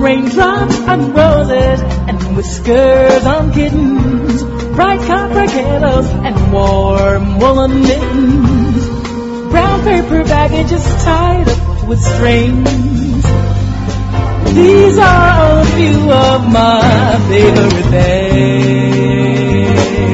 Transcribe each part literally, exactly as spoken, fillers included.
raindrops on roses and whiskers on kittens, bright copper kettles and warm woolen mittens, brown paper baggages tied up with strings. These are a few of my favorite things.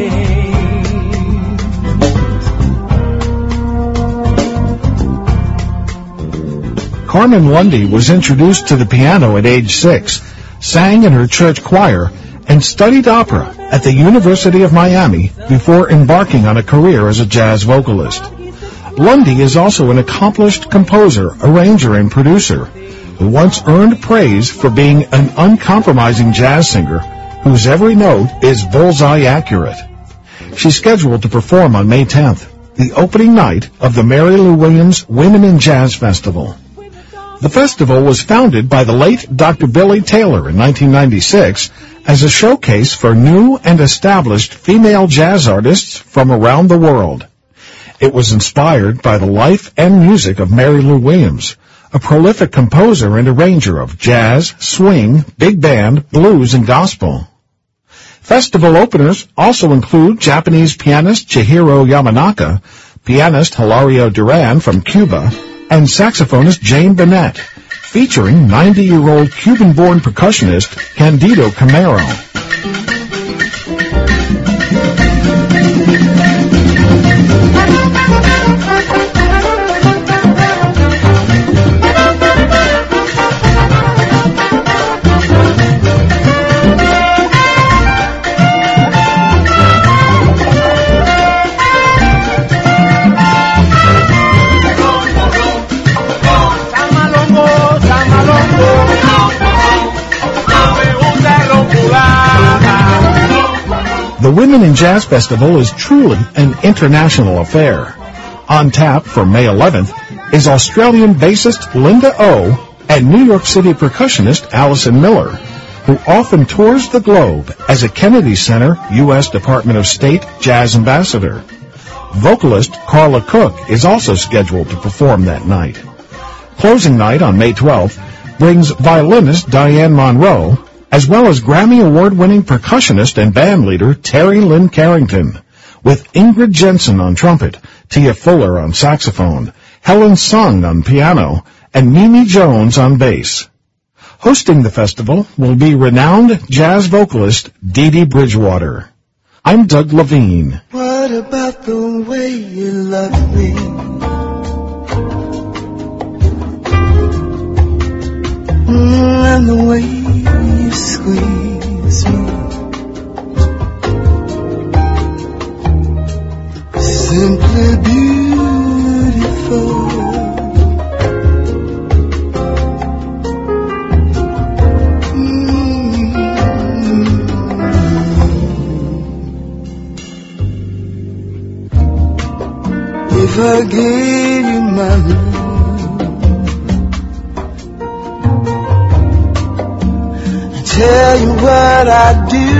Carmen Lundy was introduced to the piano at age six, sang in her church choir, and studied opera at the University of Miami before embarking on a career as a jazz vocalist. Lundy is also an accomplished composer, arranger, and producer who once earned praise for being an uncompromising jazz singer whose every note is bullseye accurate. She's scheduled to perform on May tenth, the opening night of the Mary Lou Williams Women in Jazz Festival. The festival was founded by the late Doctor Billy Taylor in nineteen ninety-six as a showcase for new and established female jazz artists from around the world. It was inspired by the life and music of Mary Lou Williams, a prolific composer and arranger of jazz, swing, big band, blues, and gospel. Festival openers also include Japanese pianist Chihiro Yamanaka, pianist Hilario Duran from Cuba, and saxophonist Jane Bennett, featuring ninety-year-old Cuban-born percussionist Candido Camero. The Women in Jazz Festival is truly an international affair. On tap for May eleventh is Australian bassist Linda O and New York City percussionist Allison Miller, who often tours the globe as a Kennedy Center U S Department of State Jazz Ambassador. Vocalist Carla Cook is also scheduled to perform that night. Closing night on May twelfth brings violinist Diane Monroe, as well as Grammy Award-winning percussionist and bandleader Terry Lynn Carrington, with Ingrid Jensen on trumpet, Tia Fuller on saxophone, Helen Sung on piano, and Mimi Jones on bass. Hosting the festival will be renowned jazz vocalist Dee Dee Bridgewater. I'm Doug Levine. What about the way you love me? Mm, and the way you squeeze me, simply beautiful. Mm-hmm. If I gave you my love, tell you what I do,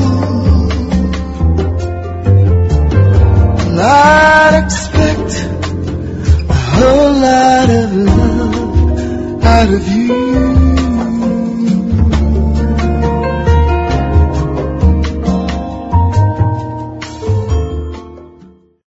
I'd expect a whole lot of love out of you.